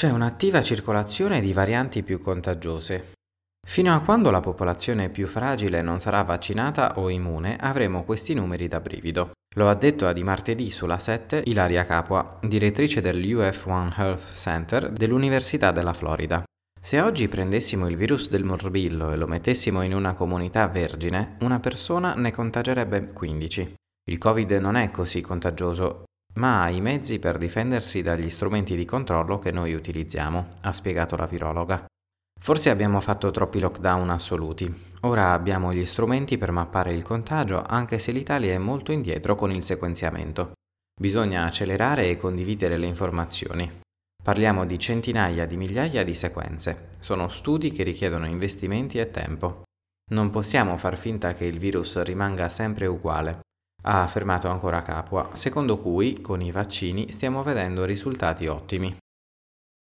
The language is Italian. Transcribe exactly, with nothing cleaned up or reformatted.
C'è un'attiva circolazione di varianti più contagiose. Fino a quando la popolazione più fragile non sarà vaccinata o immune, avremo questi numeri da brivido. Lo ha detto a di martedì sulla sette Ilaria Capua, direttrice dell'U F uno Health Center dell'Università della Florida. Se oggi prendessimo il virus del morbillo e lo mettessimo in una comunità vergine, una persona ne contagerebbe quindici. Il Covid non è così contagioso, ma ha i mezzi per difendersi dagli strumenti di controllo che noi utilizziamo, ha spiegato la virologa. Forse abbiamo fatto troppi lockdown assoluti. Ora abbiamo gli strumenti per mappare il contagio, anche se l'Italia è molto indietro con il sequenziamento. Bisogna accelerare e condividere le informazioni. Parliamo di centinaia di migliaia di sequenze. Sono studi che richiedono investimenti e tempo. Non possiamo far finta che il virus rimanga sempre uguale, ha affermato ancora Capua, secondo cui con i vaccini stiamo vedendo risultati ottimi.